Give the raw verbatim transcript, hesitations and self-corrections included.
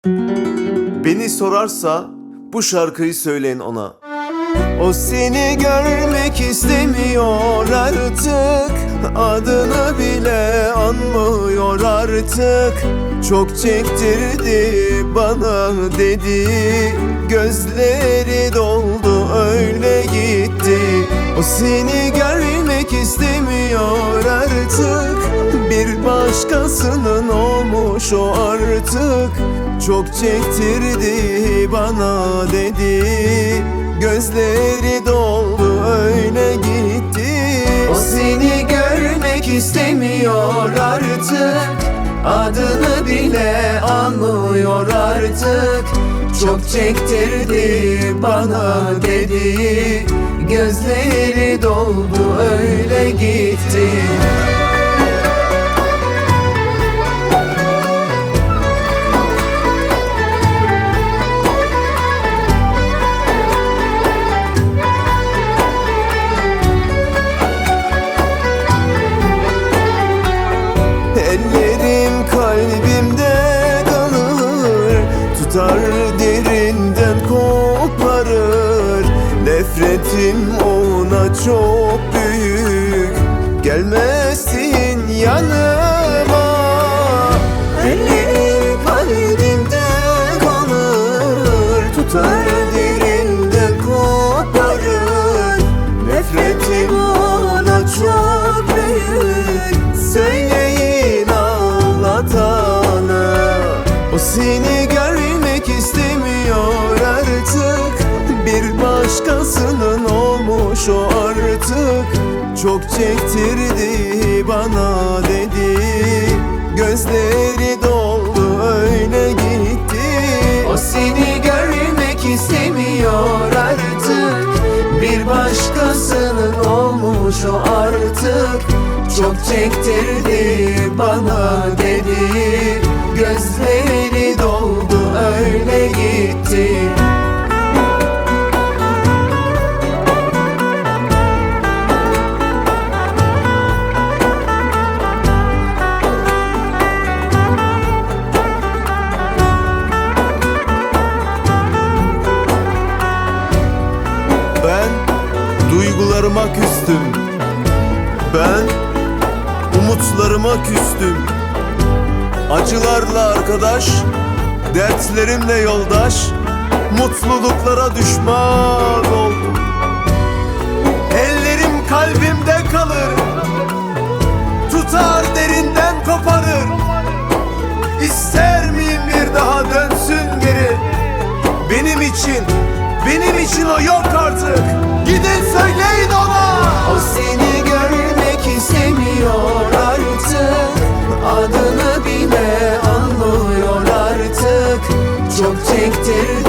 Beni sorarsa bu şarkıyı söyleyin ona. O seni görmek istemiyor artık, adını bile anmıyor artık. Çok çektirdi bana dedi, gözleri doldu öyle gitti. O seni görmek istemiyor artık, bir başkasının olmuş o artık. Çok çektirdi bana dedi, gözleri doldu öyle gitti. O seni görmek istemiyor artık, adını bile anmıyor artık. Çok çektirdi bana dedi, gözleri doldu öyle gitti. Ellerim kalbimde kalır, tutar derinden koparır. Nefretim ona çok büyük, gelmesin yanıma. Ellerim kalbimde kalır, tutar derinden koparır. Nefretim ona çok büyük, söyleyin anlatana. O seni görmek istemiyor artık, bir başkasının olmuş o artık. Çok çektirdi bana dedi, gözleri doldu öyle gitti. O seni görmek istemiyor artık, bir başkasının olmuş o artık. Çok çektirdi bana dedi, gözleri doldu öyle gitti. Ben duygularıma küstüm, ben umutlarıma küstüm. Acılarla arkadaş, dertlerimle yoldaş, mutluluklara düşman oldum. Ellerim kalbimde kalır, tutar derinden koparır. İster miyim bir daha dönsün geri? Benim için, benim için o yok artık. Gidin söyleyin ona. O seni görmek istemiyor artık, adını bile anmıyor artık. Çok çektirdi